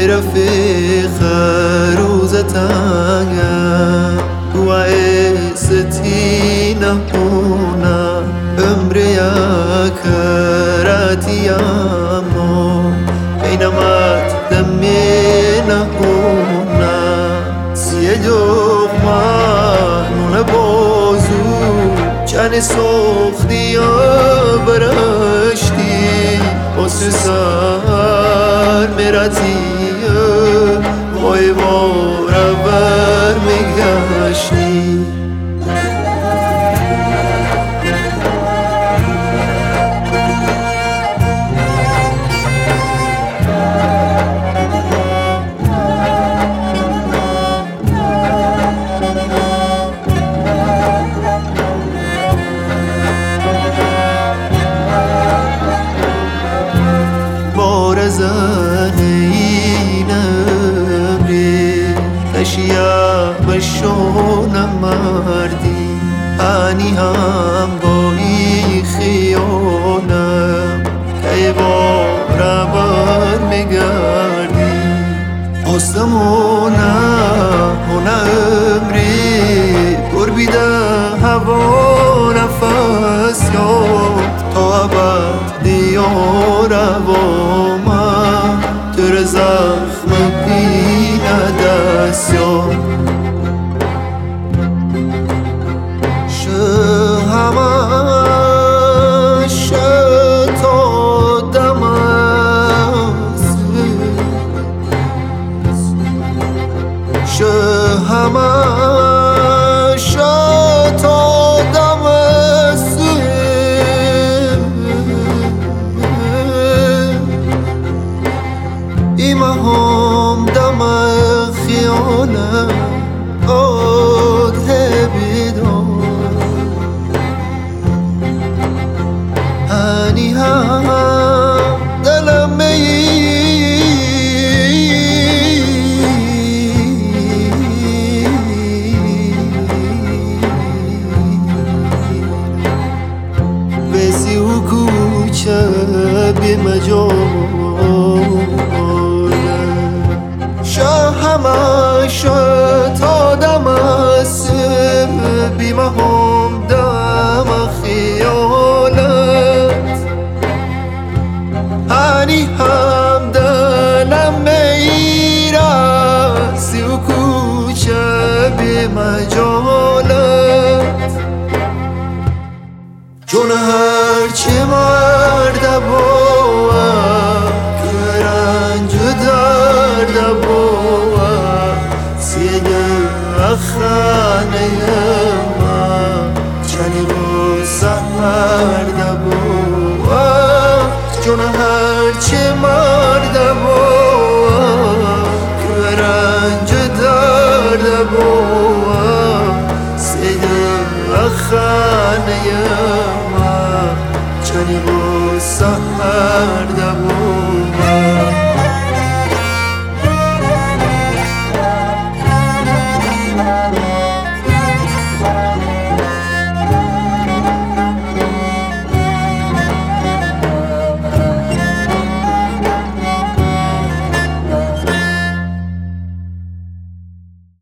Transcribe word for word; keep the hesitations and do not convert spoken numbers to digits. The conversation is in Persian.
رفيق روزتانا وعيستي نهونا عمري كراتي أمو بينما تدمينا هونا سيجوك ما نون بازو چن سختی برشتی واسه سر مرتیه وای بارور میگشتی اشیا بشونم مردی آنی هم بایی خیانم که بار بار میگردی آسمونه هونه عمری قربیده هوا نفس یاد تا ابد دیار و من تر زخم پینه دست یاد شه همش تا دم است شه همش تا دم است ایمه هم دم خیانه آده بیدار هنی هم دلم بسی و کوچه بی مجال شه همش تا دم است بیمه هم دم خیالت هنی هم دلم میرسی و کوچه بی مجالت چون هرچی مرد باید که رنج درد باید سیگه خانه